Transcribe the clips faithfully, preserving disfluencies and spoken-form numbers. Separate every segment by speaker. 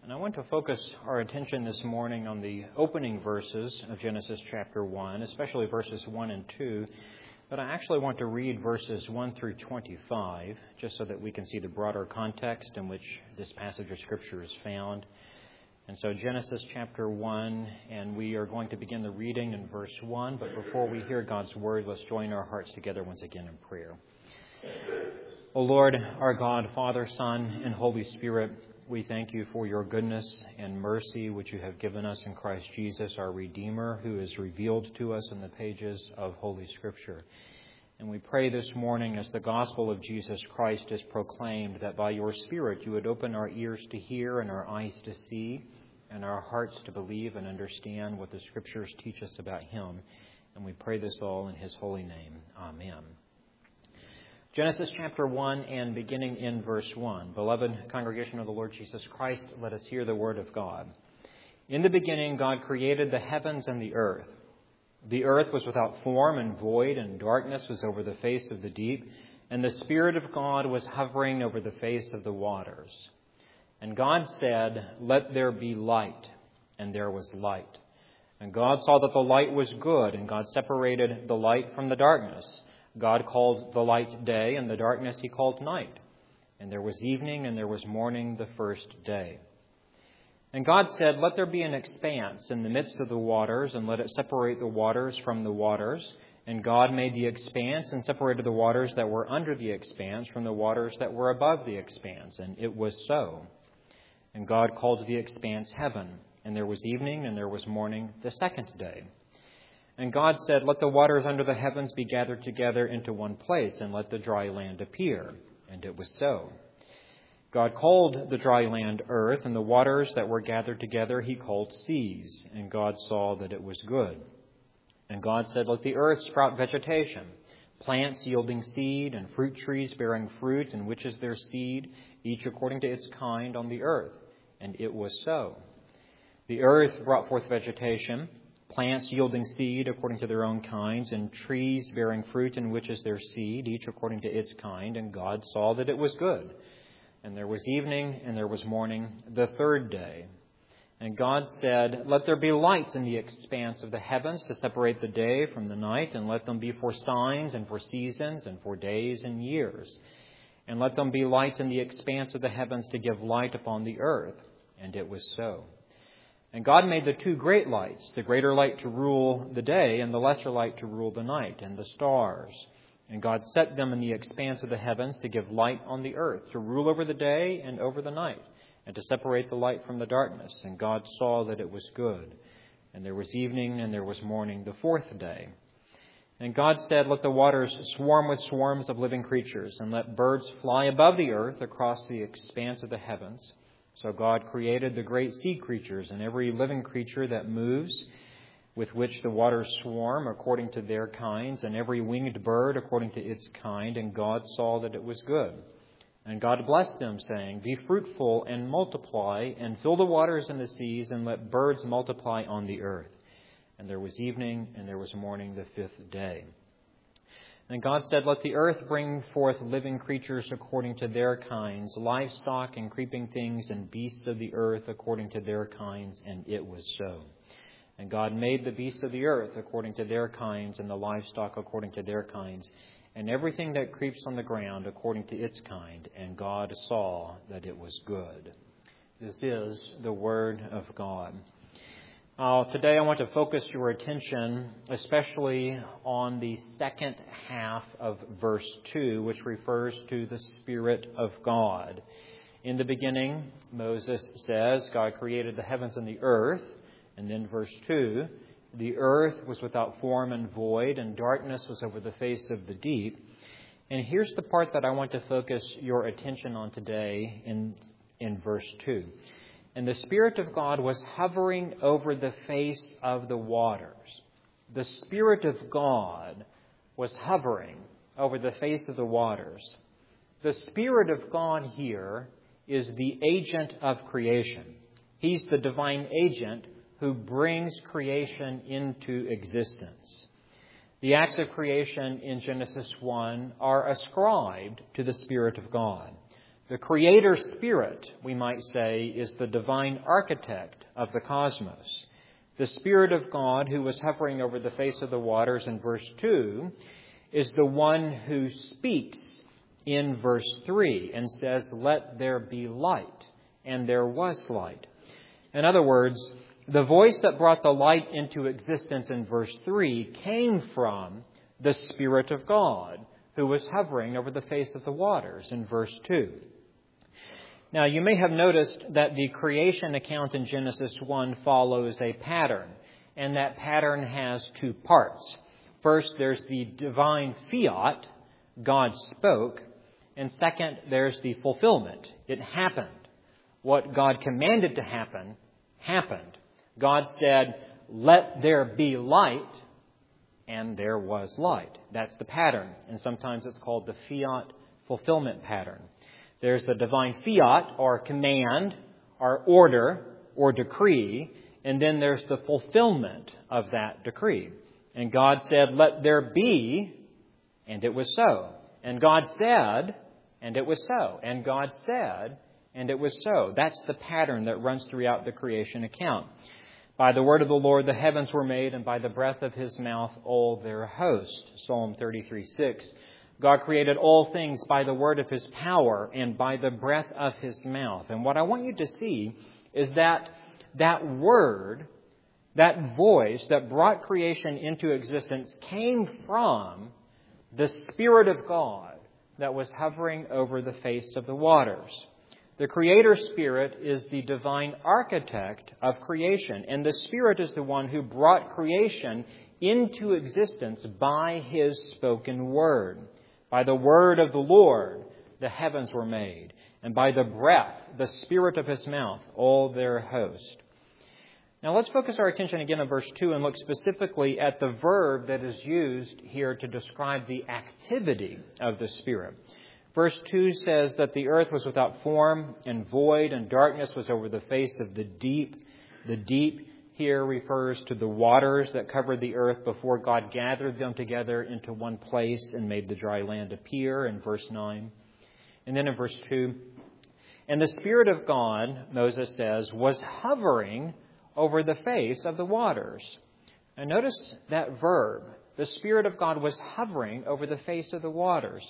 Speaker 1: And I want to focus our attention this morning on the opening verses of Genesis chapter one, especially verses one and two. But I actually want to read verses one through twenty-five, just so that we can see the broader context in which this passage of Scripture is found. And so Genesis chapter one, and we are going to begin the reading in verse one. But before we hear God's word, let's join our hearts together once again in prayer. O Lord, our God, Father, Son, and Holy Spirit, we thank you for your goodness and mercy which you have given us in Christ Jesus, our Redeemer, who is revealed to us in the pages of Holy Scripture. And we pray this morning, as the gospel of Jesus Christ is proclaimed, that by your Spirit you would open our ears to hear and our eyes to see and our hearts to believe and understand what the Scriptures teach us about him. And we pray this all in his holy name. Amen. Genesis chapter one, and beginning in verse one. Beloved congregation of the Lord Jesus Christ, let us hear the word of God. In the beginning, God created the heavens and the earth. The earth was without form and void, and darkness was over the face of the deep, and the Spirit of God was hovering over the face of the waters. And God said, "Let there be light," and there was light. And God saw that the light was good, and God separated the light from the darkness. God called the light day, and the darkness he called night. And there was evening, and there was morning the first day. And God said, "Let there be an expanse in the midst of the waters, and let it separate the waters from the waters." And God made the expanse and separated the waters that were under the expanse from the waters that were above the expanse. And it was so. And God called the expanse heaven. And there was evening, and there was morning the second day. And God said, "Let the waters under the heavens be gathered together into one place, and let the dry land appear." And it was so. God called the dry land earth, and the waters that were gathered together he called seas. And God saw that it was good. And God said, "Let the earth sprout vegetation, plants yielding seed, and fruit trees bearing fruit, in which is their seed, each according to its kind on the earth." And it was so. The earth brought forth vegetation, plants yielding seed according to their own kinds, and trees bearing fruit in which is their seed, each according to its kind. And God saw that it was good. And there was evening, and there was morning the third day. And God said, "Let there be lights in the expanse of the heavens to separate the day from the night, and let them be for signs and for seasons and for days and years. And let them be lights in the expanse of the heavens to give light upon the earth." And it was so. And God made the two great lights, the greater light to rule the day and the lesser light to rule the night, and the stars. And God set them in the expanse of the heavens to give light on the earth, to rule over the day and over the night, and to separate the light from the darkness. And God saw that it was good. And there was evening, and there was morning the fourth day. And God said, "Let the waters swarm with swarms of living creatures, and let birds fly above the earth across the expanse of the heavens." So God created the great sea creatures and every living creature that moves, with which the waters swarm according to their kinds, and every winged bird according to its kind. And God saw that it was good. And God blessed them, saying, "Be fruitful and multiply, and fill the waters and the seas, and let birds multiply on the earth." And there was evening, and there was morning the fifth day. And God said, "Let the earth bring forth living creatures according to their kinds, livestock and creeping things and beasts of the earth according to their kinds." And it was so. And God made the beasts of the earth according to their kinds, and the livestock according to their kinds, and everything that creeps on the ground according to its kind. And God saw that it was good. This is the word of God. Uh, today I want to focus your attention especially on the second half of verse two, which refers to the Spirit of God. In the beginning, Moses says, God created the heavens and the earth. And then verse two, the earth was without form and void, and darkness was over the face of the deep. And here's the part that I want to focus your attention on today in, in verse two. And the Spirit of God was hovering over the face of the waters. The Spirit of God was hovering over the face of the waters. The Spirit of God here is the agent of creation. He's the divine agent who brings creation into existence. The acts of creation in Genesis one are ascribed to the Spirit of God. The Creator Spirit, we might say, is the divine architect of the cosmos. The Spirit of God, who was hovering over the face of the waters in verse two, is the one who speaks in verse three and says, "Let there be light," and there was light. In other words, the voice that brought the light into existence in verse three came from the Spirit of God, who was hovering over the face of the waters in verse two. Now, you may have noticed that the creation account in Genesis one follows a pattern, and that pattern has two parts. First, there's the divine fiat, God spoke, and second, there's the fulfillment. It happened. What God commanded to happen, happened. God said, "Let there be light," and there was light. That's the pattern, and sometimes it's called the fiat fulfillment pattern. There's the divine fiat, or command, or order, or decree, and then there's the fulfillment of that decree. And God said, "Let there be," and it was so. And God said, and it was so. And God said, and it was so. That's the pattern that runs throughout the creation account. By the word of the Lord the heavens were made, and by the breath of His mouth all their host. Psalm thirty-three six. God created all things by the word of His power and by the breath of His mouth. And what I want you to see is that that word, that voice that brought creation into existence came from the Spirit of God that was hovering over the face of the waters. The Creator Spirit is the divine architect of creation, and the Spirit is the one who brought creation into existence by His spoken word. By the word of the Lord, the heavens were made, and by the breath, the Spirit of His mouth, all their host. Now let's focus our attention again on verse two and look specifically at the verb that is used here to describe the activity of the Spirit. Verse two says that the earth was without form and void, and darkness was over the face of the deep. The deep here refers to the waters that covered the earth before God gathered them together into one place and made the dry land appear in verse nine. And then in verse two, "And the Spirit of God," Moses says, "was hovering over the face of the waters." And notice that verb. The Spirit of God was hovering over the face of the waters.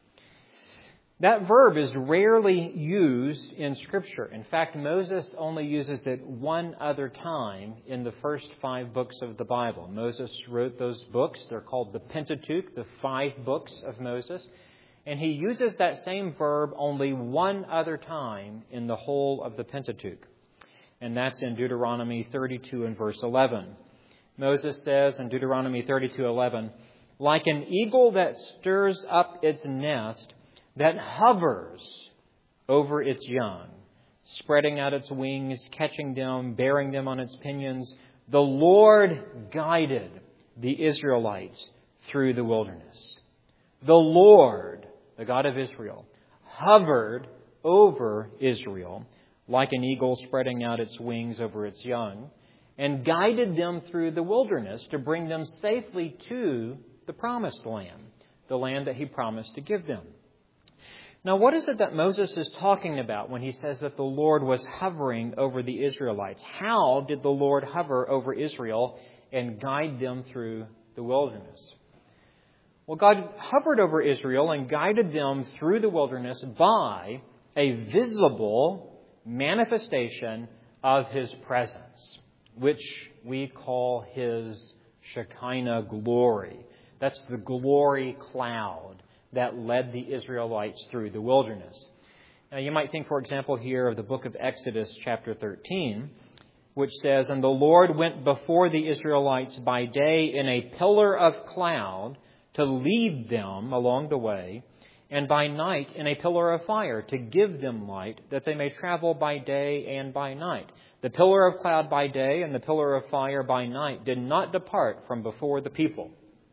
Speaker 1: That verb is rarely used in Scripture. In fact, Moses only uses it one other time in the first five books of the Bible. Moses wrote those books. They're called the Pentateuch, the five books of Moses. And he uses that same verb only one other time in the whole of the Pentateuch. And that's in Deuteronomy thirty-two and verse eleven. Moses says in Deuteronomy thirty-two eleven, "Like an eagle that stirs up its nest, that hovers over its young, spreading out its wings, catching them, bearing them on its pinions, the Lord guided the Israelites through the wilderness." The Lord, the God of Israel, hovered over Israel like an eagle spreading out its wings over its young, and guided them through the wilderness to bring them safely to the promised land, the land that He promised to give them. Now, what is it that Moses is talking about when he says that the Lord was hovering over the Israelites? How did the Lord hover over Israel and guide them through the wilderness? Well, God hovered over Israel and guided them through the wilderness by a visible manifestation of His presence, which we call His Shekinah glory. That's the glory cloud that led the Israelites through the wilderness. Now, you might think, for example, here of the book of Exodus, chapter thirteen, which says, "And the Lord went before the Israelites by day in a pillar of cloud to lead them along the way, and by night in a pillar of fire to give them light, that they may travel by day and by night. The pillar of cloud by day and the pillar of fire by night did not depart from before the people."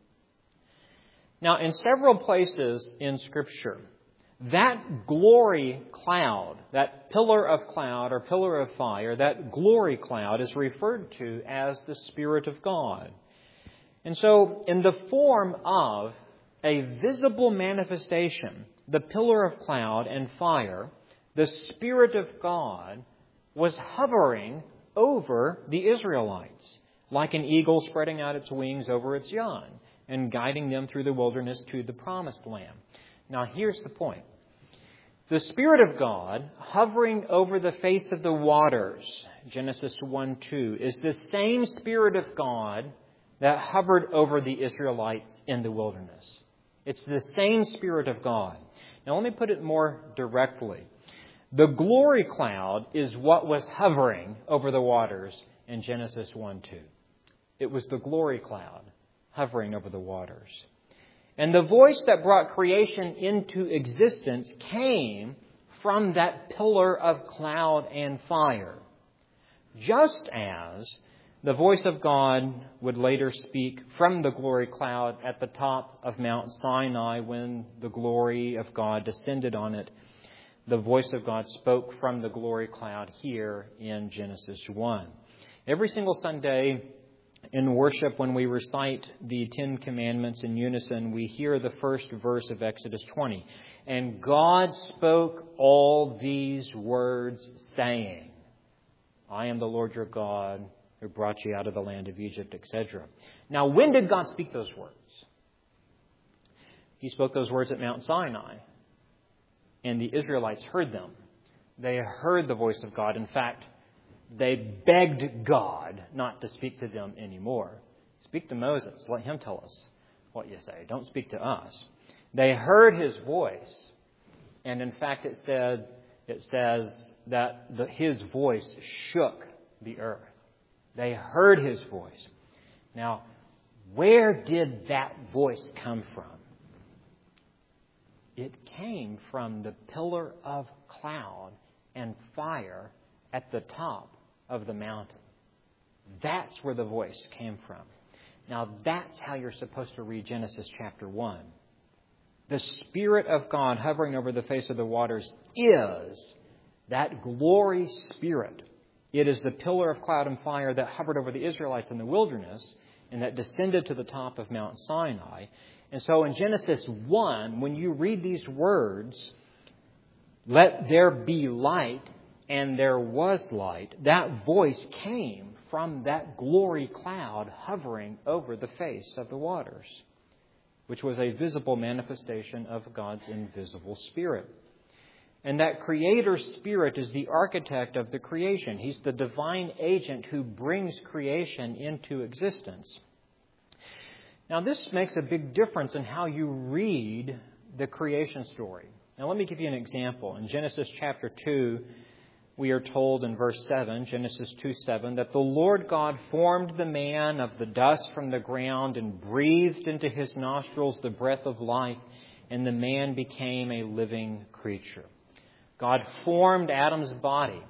Speaker 1: Now, in several places in Scripture, that glory cloud, that pillar of cloud or pillar of fire, that glory cloud is referred to as the Spirit of God. And so, in the form of a visible manifestation, the pillar of cloud and fire the Spirit of God was hovering over the Israelites, like an eagle spreading out its wings over its young and guiding them through the wilderness to the promised land. Now, here's the point. The Spirit of God hovering over the face of the waters, Genesis one two, is the same Spirit of God that hovered over the Israelites in the wilderness. It's the same Spirit of God. Now, let me put it more directly. The glory cloud is what was hovering over the waters in Genesis one two. It was the glory cloud hovering over the waters. And the voice that brought creation into existence came from that pillar of cloud and fire. Just as the voice of God would later speak from the glory cloud at the top of Mount Sinai when the glory of God descended on it, the voice of God spoke from the glory cloud here in Genesis one. Every single Sunday in worship, when we recite the Ten Commandments in unison, we hear the first verse of Exodus twenty. And God spoke all these words, saying, I am the Lord your God, who brought you out of the land of Egypt, et cetera. Now, when did God speak those words? He spoke those words at Mount Sinai, and the Israelites heard them. They heard the voice of God. In fact, they begged God not to speak to them anymore. Speak to Moses. Let him tell us what you say. Don't speak to us. They heard his voice. And in fact, it said, it says that the, his voice shook the earth. They heard his voice. Now, where did that voice come from? It came from the pillar of cloud and fire at the top of the mountain. That's where the voice came from. Now, that's how you're supposed to read Genesis chapter one. The Spirit of God hovering over the face of the waters is that glory Spirit. It is the pillar of cloud and fire that hovered over the Israelites in the wilderness and that descended to the top of Mount Sinai. And so in Genesis one, when you read these words, let there be light, and there was light, that voice came from that glory cloud hovering over the face of the waters, which was a visible manifestation of God's invisible Spirit. And that Creator Spirit is the architect of the creation. He's the divine agent who brings creation into existence. Now, this makes a big difference in how you read the creation story. Now, let me give you an example. In Genesis chapter two, we are told in verse seven, Genesis two seven, that the Lord God formed the man of the dust from the ground and breathed into his nostrils the breath of life, and the man became a living creature. God formed Adam's body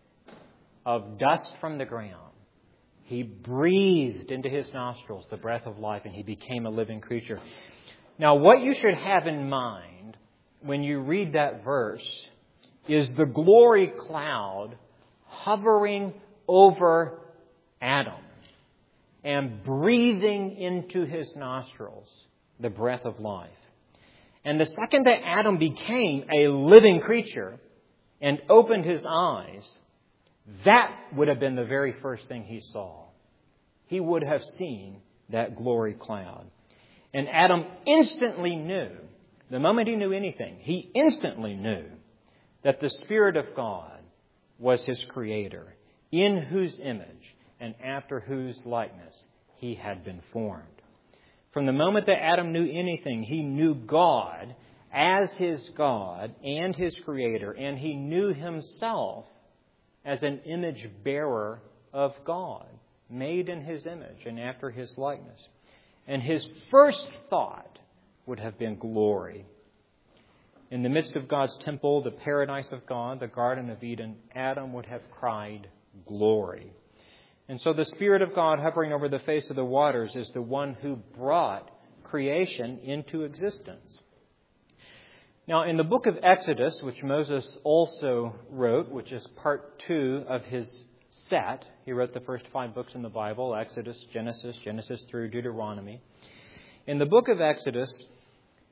Speaker 1: of dust from the ground. He breathed into his nostrils the breath of life, and he became a living creature. Now, what you should have in mind when you read that verse is the glory cloud hovering over Adam and breathing into his nostrils the breath of life. And the second that Adam became a living creature and opened his eyes, that would have been the very first thing he saw. He would have seen that glory cloud. And Adam instantly knew, the moment he knew anything, he instantly knew that the Spirit of God was his Creator, in whose image and after whose likeness he had been formed. From the moment that Adam knew anything, he knew God as his God and his Creator, and he knew himself as an image bearer of God, made in his image and after his likeness. And his first thought would have been glory. In the midst of God's temple, the paradise of God, the Garden of Eden, Adam would have cried glory. And so the Spirit of God hovering over the face of the waters is the one who brought creation into existence. Now, in the book of Exodus, which Moses also wrote, which is part two of his set, he wrote the first five books in the Bible, Exodus, Genesis, Genesis through Deuteronomy. In the book of Exodus,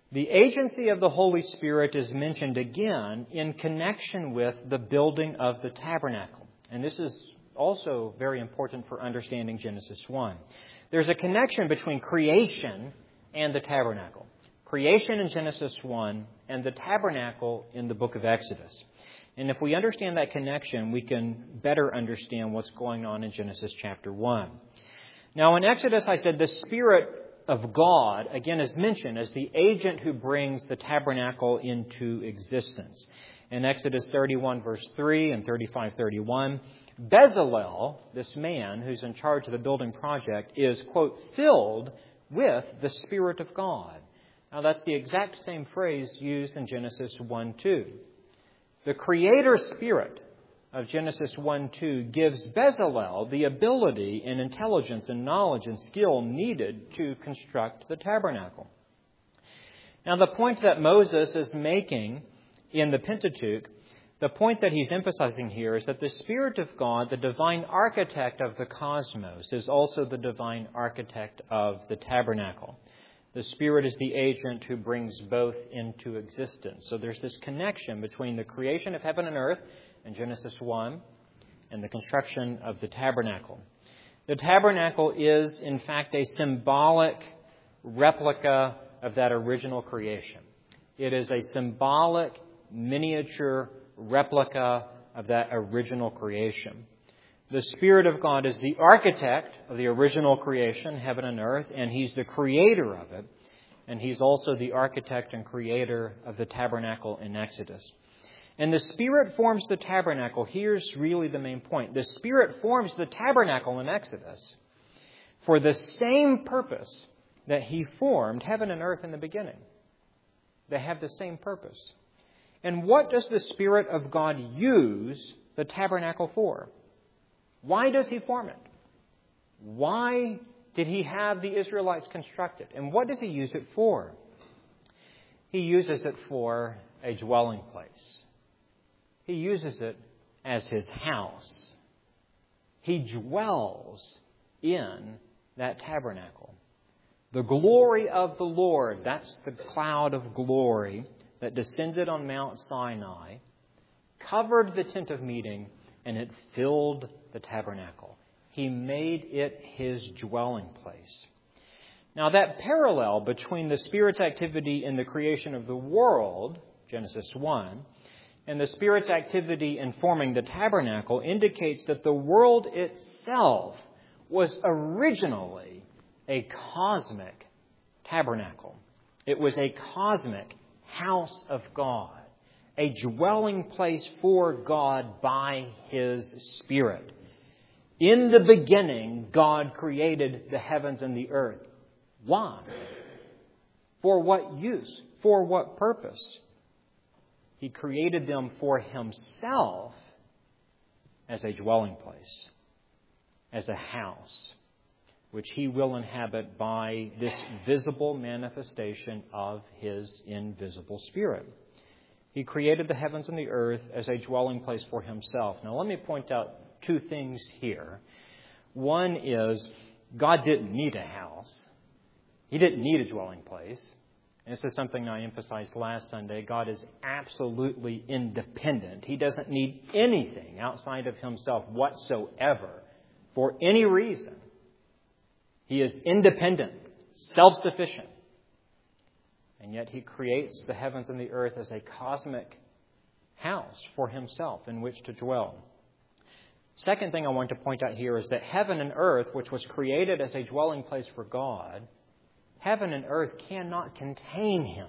Speaker 1: The agency of the Holy Spirit is mentioned again in connection with the building of the tabernacle. And this is also very important for understanding Genesis one. There's a connection between creation and the tabernacle. Creation in Genesis one and the tabernacle in the book of Exodus. And if we understand that connection, we can better understand what's going on in Genesis chapter one. Now, in Exodus, I said the Spirit of God, again, is mentioned as the agent who brings the tabernacle into existence. In Exodus thirty-one, verse three and thirty-five, thirty-one, Bezalel, this man who's in charge of the building project, is, quote, filled with the Spirit of God. Now, that's the exact same phrase used in Genesis one two. The Creator Spirit of Genesis one two gives Bezalel the ability and intelligence and knowledge and skill needed to construct the tabernacle. Now, the point that Moses is making in the Pentateuch, the point that he's emphasizing here is that the Spirit of God, the divine architect of the cosmos, is also the divine architect of the tabernacle. The Spirit is the agent who brings both into existence. So there's this connection between the creation of heaven and earth in Genesis one and the construction of the tabernacle. The tabernacle is, in fact, a symbolic replica of that original creation. It is a symbolic miniature replica of that original creation. The Spirit of God is the architect of the original creation, heaven and earth, and He's the creator of it. And He's also the architect and creator of the tabernacle in Exodus. And the Spirit forms the tabernacle. Here's really the main point. The Spirit forms the tabernacle in Exodus for the same purpose that He formed heaven and earth in the beginning. They have the same purpose. And what does the Spirit of God use the tabernacle for? Why does He form it? Why did He have the Israelites construct it? And what does He use it for? He uses it for a dwelling place. He uses it as His house. He dwells in that tabernacle. The glory of the Lord, that's the cloud of glory that descended on Mount Sinai, covered the tent of meeting, and it filled the tabernacle. He made it His dwelling place. Now, that parallel between the Spirit's activity in the creation of the world, Genesis one, and the Spirit's activity in forming the tabernacle indicates that the world itself was originally a cosmic tabernacle. It was a cosmic house of God, a dwelling place for God by His Spirit. In the beginning, God created the heavens and the earth. Why? For what use? For what purpose? He created them for Himself as a dwelling place, as a house, which He will inhabit by this visible manifestation of His invisible Spirit. He created the heavens and the earth as a dwelling place for Himself. Now, let me point out two things here. One is, God didn't need a house. He didn't need a dwelling place. And this is something I emphasized last Sunday. God is absolutely independent. He doesn't need anything outside of Himself whatsoever for any reason. He is independent, self-sufficient. And yet He creates the heavens and the earth as a cosmic house for Himself in which to dwell. Second thing I want to point out here is that heaven and earth, which was created as a dwelling place for God, heaven and earth cannot contain Him.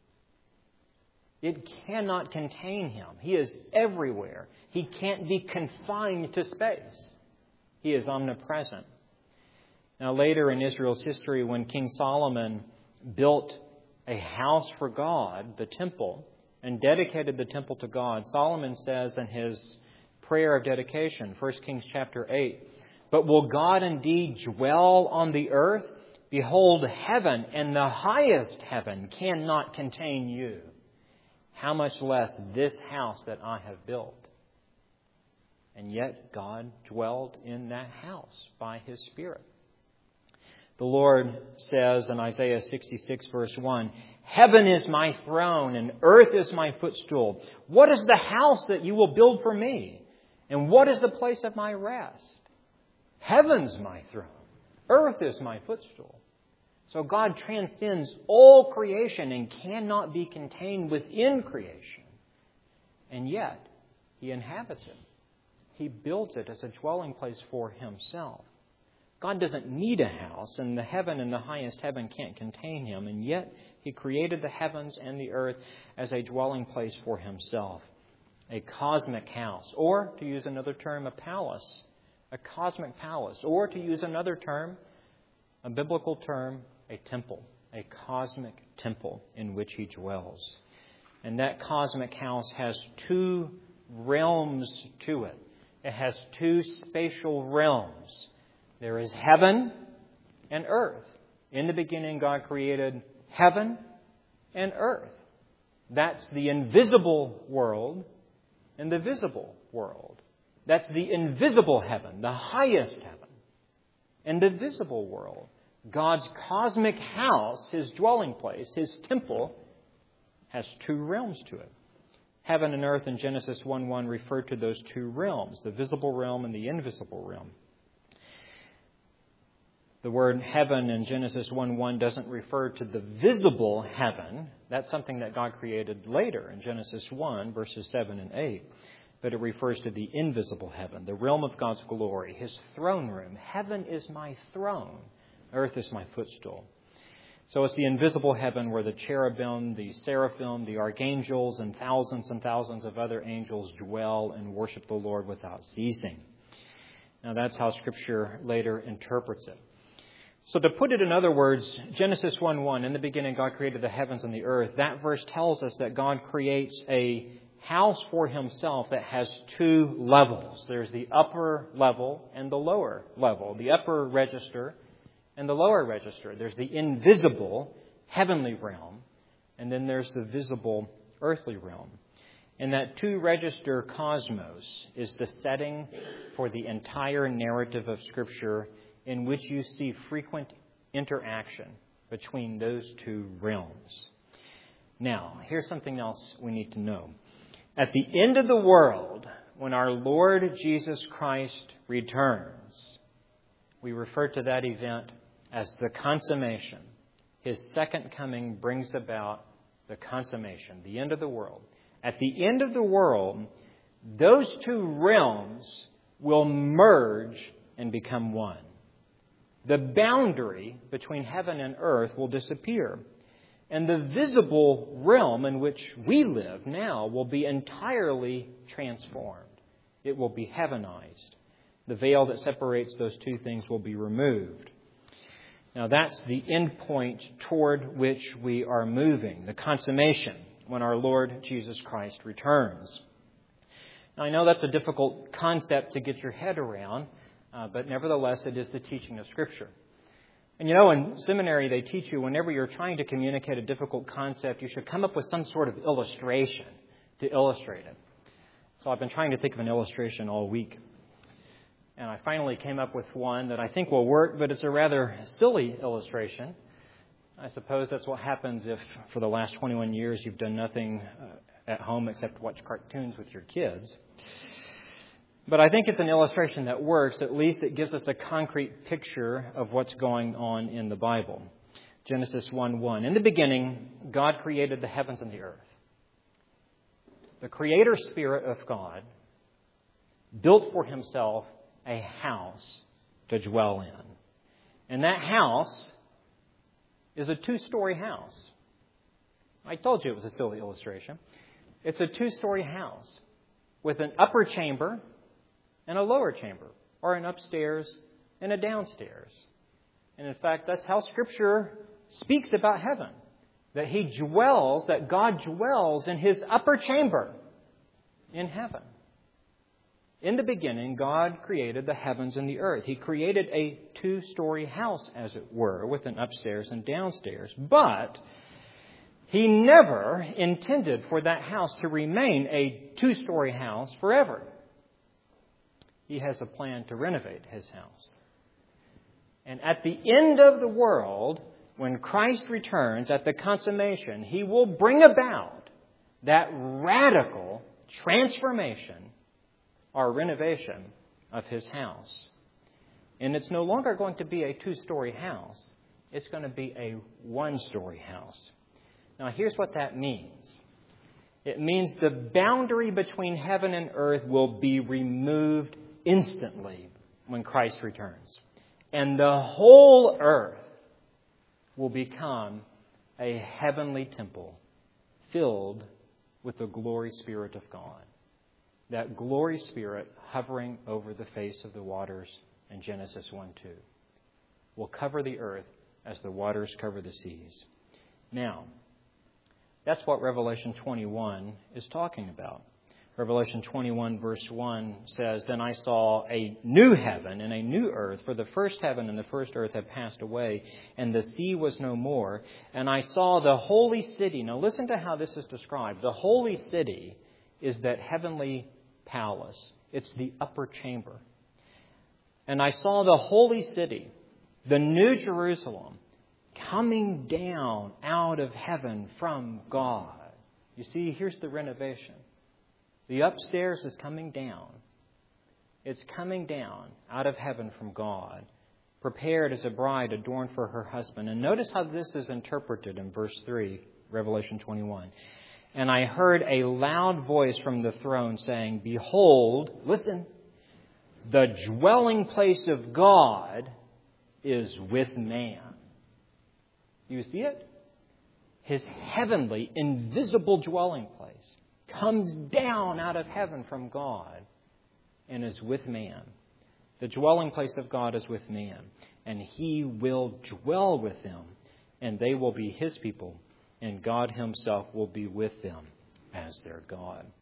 Speaker 1: It cannot contain Him. He is everywhere. He can't be confined to space. He is omnipresent. Now, later in Israel's history, when King Solomon built a house for God, the temple, and dedicated the temple to God, Solomon says in his prayer of dedication, First Kings chapter eight, "But will God indeed dwell on the earth? Behold, heaven and the highest heaven cannot contain you. How much less this house that I have built?" And yet God dwelled in that house by His Spirit. The Lord says in Isaiah sixty-six, verse one, "Heaven is my throne and earth is my footstool. What is the house that you will build for me? And what is the place of my rest? Heaven's my throne. Earth is my footstool." So God transcends all creation and cannot be contained within creation. And yet, He inhabits it. He builds it as a dwelling place for Himself. God doesn't need a house, and the heaven and the highest heaven can't contain Him. And yet, He created the heavens and the earth as a dwelling place for Himself. A cosmic house, or to use another term, a palace. A cosmic palace, or to use another term, a biblical term, a temple. A cosmic temple in which He dwells. And that cosmic house has two realms to it. It has two spatial realms. There is heaven and earth. In the beginning, God created heaven and earth. That's the invisible world and the visible world. That's the invisible heaven, the highest heaven, and the visible world. God's cosmic house, His dwelling place, His temple, has two realms to it. Heaven and earth in Genesis one one refer to those two realms, the visible realm and the invisible realm. The word heaven in Genesis one one doesn't refer to the visible heaven. That's something that God created later in Genesis one, verses seven and eight. But it refers to the invisible heaven, the realm of God's glory, His throne room. Heaven is my throne. Earth is my footstool. So it's the invisible heaven where the cherubim, the seraphim, the archangels, and thousands and thousands of other angels dwell and worship the Lord without ceasing. Now that's how Scripture later interprets it. So to put it in other words, Genesis one one, in the beginning God created the heavens and the earth. That verse tells us that God creates a house for Himself that has two levels. There's the upper level and the lower level. The upper register and the lower register. There's the invisible heavenly realm, and then there's the visible earthly realm. And that two-register cosmos is the setting for the entire narrative of Scripture, in which you see frequent interaction between those two realms. Now, here's something else we need to know. At the end of the world, when our Lord Jesus Christ returns, we refer to that event as the consummation. His second coming brings about the consummation, the end of the world. At the end of the world, those two realms will merge and become one. The boundary between heaven and earth will disappear. And the visible realm in which we live now will be entirely transformed. It will be heavenized. The veil that separates those two things will be removed. Now that's the end point toward which we are moving, the consummation, when our Lord Jesus Christ returns. Now I know that's a difficult concept to get your head around, uh, but nevertheless it is the teaching of Scripture. And you know, in seminary they teach you whenever you're trying to communicate a difficult concept, you should come up with some sort of illustration to illustrate it. So I've been trying to think of an illustration all week. And I finally came up with one that I think will work, but it's a rather silly illustration. I suppose that's what happens if for the last twenty-one years you've done nothing at home except watch cartoons with your kids. But I think it's an illustration that works. At least it gives us a concrete picture of what's going on in the Bible. Genesis one one. In the beginning, God created the heavens and the earth. The Creator Spirit of God built for Himself a house to dwell in. And that house is a two-story house. I told you it was a silly illustration. It's a two-story house with an upper chamber and a lower chamber, or an upstairs and a downstairs. And in fact, that's how Scripture speaks about heaven. That He dwells, that God dwells in His upper chamber in heaven. In the beginning, God created the heavens and the earth. He created a two-story house, as it were, with an upstairs and downstairs. But He never intended for that house to remain a two-story house forever. He has a plan to renovate His house. And at the end of the world, when Christ returns at the consummation, He will bring about that radical transformation or renovation of His house. And it's no longer going to be a two-story house. It's going to be a one-story house. Now, here's what that means. It means the boundary between heaven and earth will be removed instantly when Christ returns. And the whole earth will become a heavenly temple filled with the glory Spirit of God. That glory Spirit hovering over the face of the waters in Genesis one two will cover the earth as the waters cover the seas. Now, that's what Revelation twenty-one is talking about. Revelation twenty-one verse one says, "Then I saw a new heaven and a new earth, for the first heaven and the first earth had passed away, and the sea was no more. And I saw the holy city." Now listen to how this is described. The holy city is that heavenly palace. It's the upper chamber. "And I saw the holy city, the new Jerusalem, coming down out of heaven from God." You see, here's the renovation. The upstairs is coming down. It's coming down out of heaven from God, prepared as a bride adorned for her husband. And notice how this is interpreted in verse three, Revelation twenty-one. "And I heard a loud voice from the throne saying, 'Behold,'" listen, "'the dwelling place of God is with man.'" Do you see it? His heavenly, invisible dwelling place comes down out of heaven from God and is with man. The dwelling place of God is with man, and He will dwell with them, and they will be His people, and God Himself will be with them as their God.